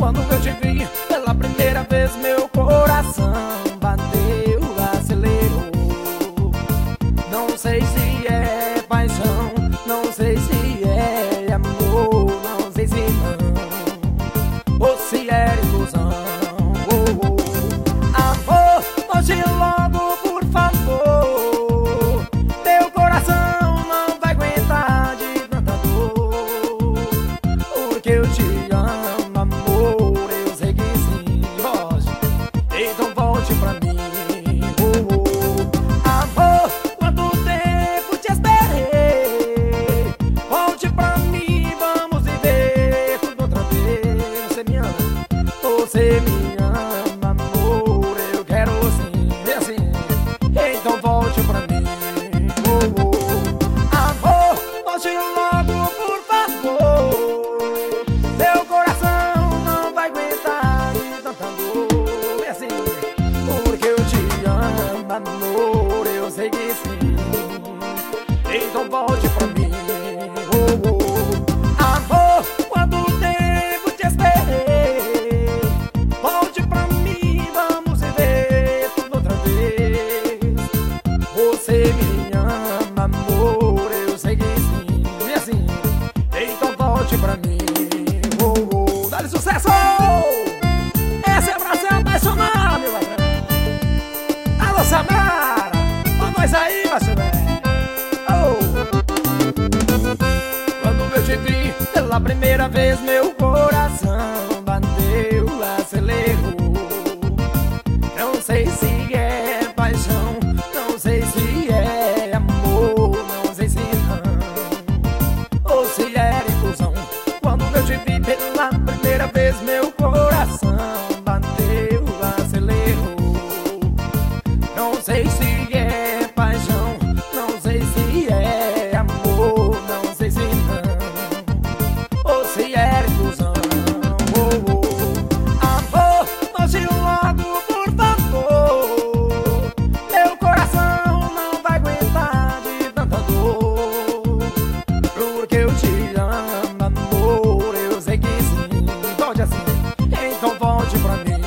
Quando eu te vi pela primeira vez, meu coração bateu, acelerou. Não sei se é paixão, não sei se é amor, não sei se não, ou se é ilusão. Amor, hoje logo, por favor. Teu coração não vai aguentar de tanta dor, porque eu te amo, amor, eu sei que sim. Volte, então volte pra mim. Amor, quanto tempo te esperei. Volte pra mim, vamos viver tudo outra vez. Você me ama, você me ama, amor, eu quero sim, assim. Então volte pra mim. Amor, volte logo, por favor. Meu coração não vai aguentar de tanta dor, é assim, porque eu te amo, amor, eu sei que sim. Então volte pra mim. Amor, quanto tempo te esperei. Volte pra mim, vamos viver tudo outra vez. Você me ama, amor, eu sei que sim, e assim, então volte pra mim. Dá-lhe sucesso! Essa é pra ser apaixonado, meu ladrão. Alô, Samara, pra nós aí, macho velho. Quando eu te vi pela primeira vez, meu coração bateu, acelerou. Não sei se é paixão, não sei se é amor, não sei se não, ou se é ilusão. Quando eu te vi pela primeira vez, meu coração bateu, acelerou. Não sei se é paixão, não sei se é amor, não sei se não, ou se é ilusão. Amor, volte logo, por favor. Meu coração não vai aguentar de tanta dor, porque eu te amo, amor, eu sei que sim. Volte assim, então volte pra mim.